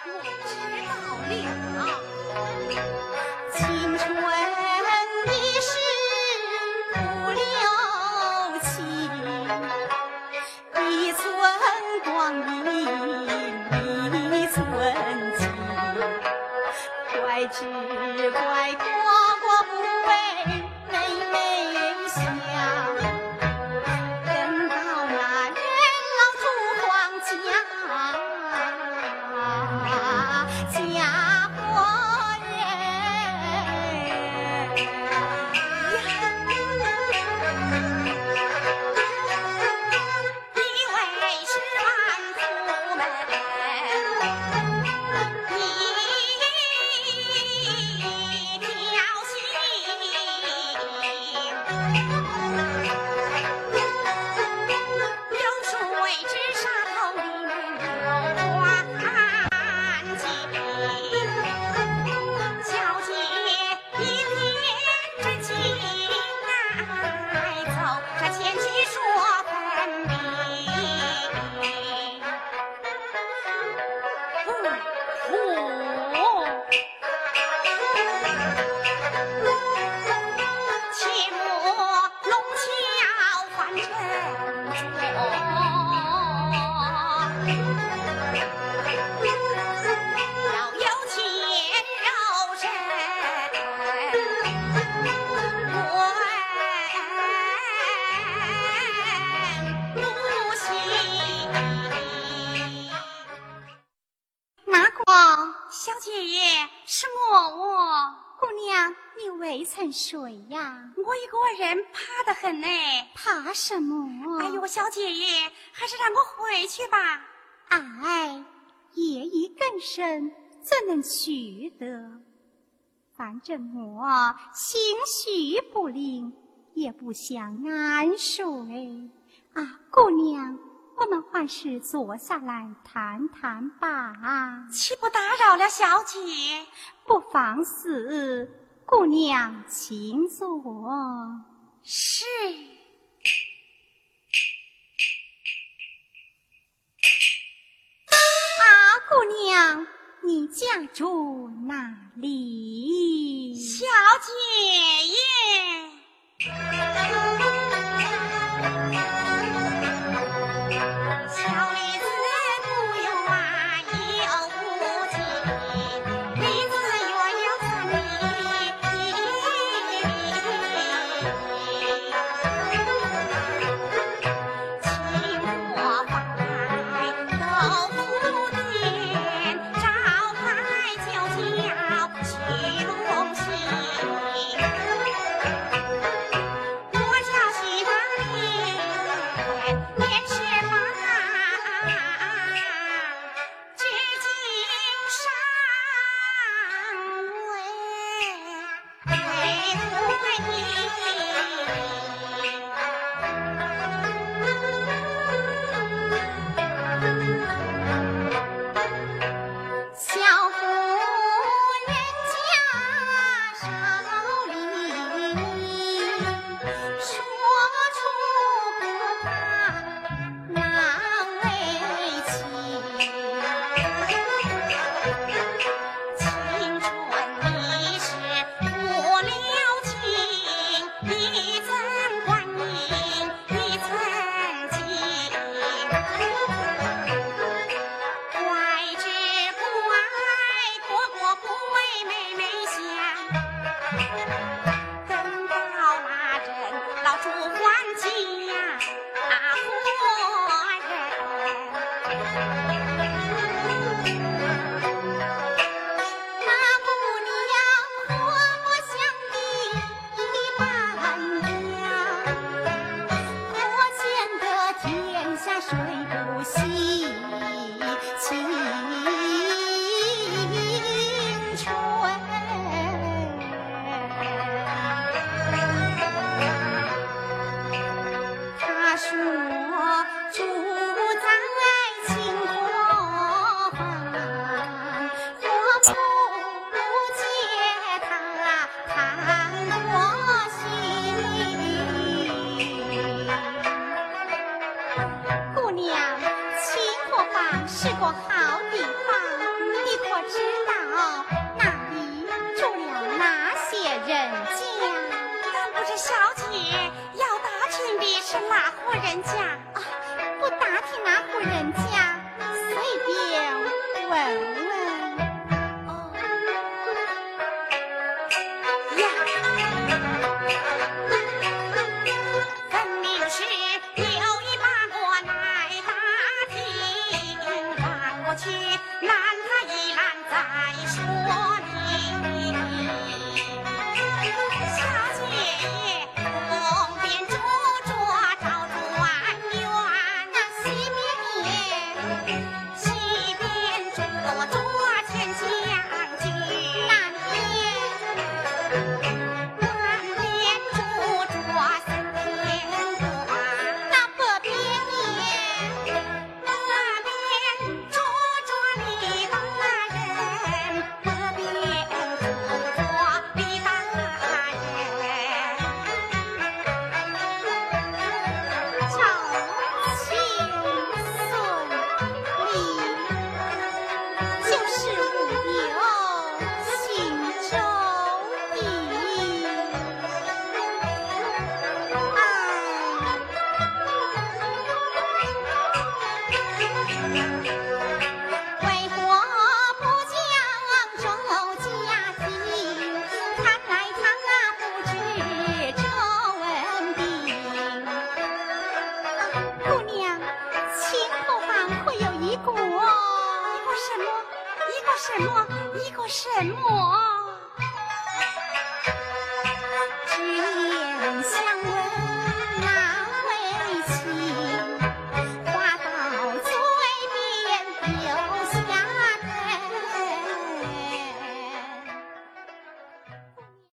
水呀， 我一个人怕得很呢。 怕什么？ 哎呦，小姐姐，还是让我回去吧。 哎，夜已更深，怎能去得？反正我心绪不宁，也不想安睡。啊，姑娘，我们还是坐下来谈谈吧。 岂不打扰了小姐？ 不妨事。姑娘请坐。 是。 姑娘，你家住哪里？ 小姐姐。 知道那里住了哪些人家？ 但不知小姐要打听的是哪户人家？ 不打听哪户人家，随便问问。 分明是有一把我来打听，让我去拦他一拦再说明。小姐东边住着赵专员， 那西边呢？ 西边住着钱将军， 南边？ 南边住着三天官。 那北边呢？ 那边住着李大人，北边住着李大人。 赵庆孙李，就是无有姓周的。为何不将周家丁看来看不知周文炳？姑娘，前后方会有一个一个什么？一个什么？